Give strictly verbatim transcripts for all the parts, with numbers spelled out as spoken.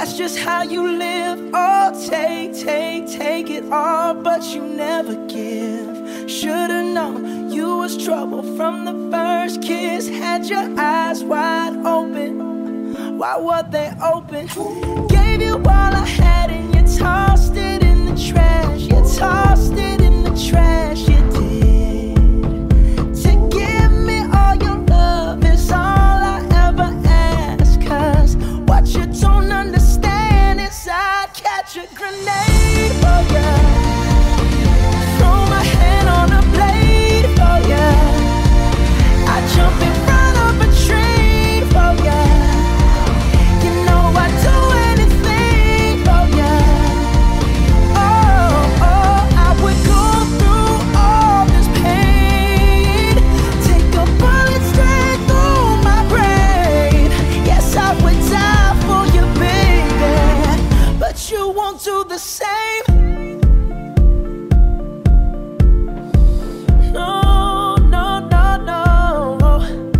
That's just how you live. Oh, take, take, take it all, but you never give. Should've known you was trouble from the first kiss. Had your eyes wide open. Why were they open? Gave you all I had and you tossed it in the trash. You tossed it in the trash, you did. To give me all your love is all I ever ask. Cause what you don't understand is I'd catch a grenade for ya. Throw my hand on a blade for ya. I'd jump in front of a train for ya. You know I'd do anything for ya. Oh, oh, I would go through all this pain. Take a bullet straight through my brain. Yes, I would die for you, baby, but you won't do the same. No, no, no, no.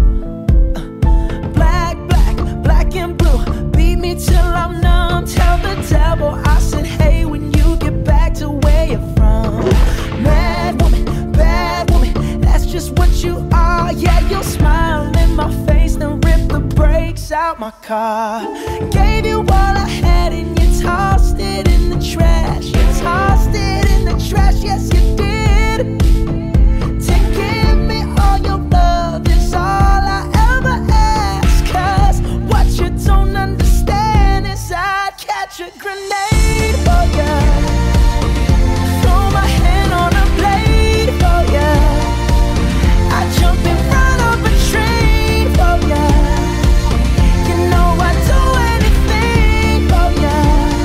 Black, black, black and blue. Beat me till I'm numb. Tell the devil I said, hey, when you get back to where you're from. Mad woman, bad woman, that's just what you are. Yeah, you'll smile in my face, then rip the brakes out my car. Gave you all I had and you tossed it in the trash. You tossed it in the trash, yes you did. To give me all your love is all I ever ask. Cause what you don't understand is I'd catch a grenade for ya. Throw my hand on a blade for ya. I'd jump in front of a train for ya. You know I'd do anything for ya.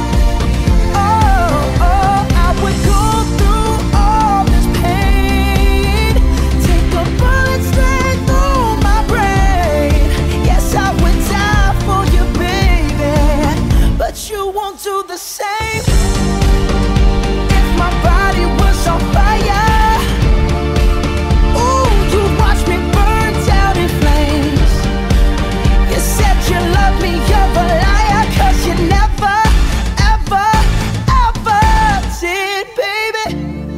Oh, oh, I would go through all this pain. Take a bullet straight through my brain. Yes, I would die for you, baby, but you won't do the same. If my body was on fire, ooh, you watch me burn down in flames. You said you love me, you're a liar, cause you never, ever, ever did, baby.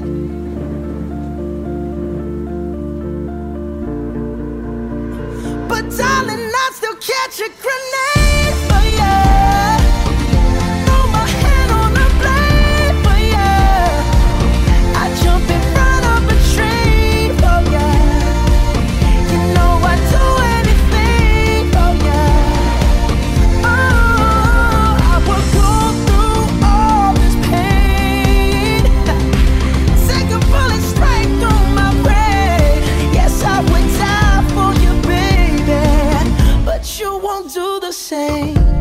But darling, I'd still catch a grenade for ya. Throw my hand on a blade for ya. I'd jump in front of a train for ya. You know I'd do anything for ya. Oh, I would go through all this pain. Take a bullet straight through my brain. Yes, I would die for you, baby, but you won't do the same.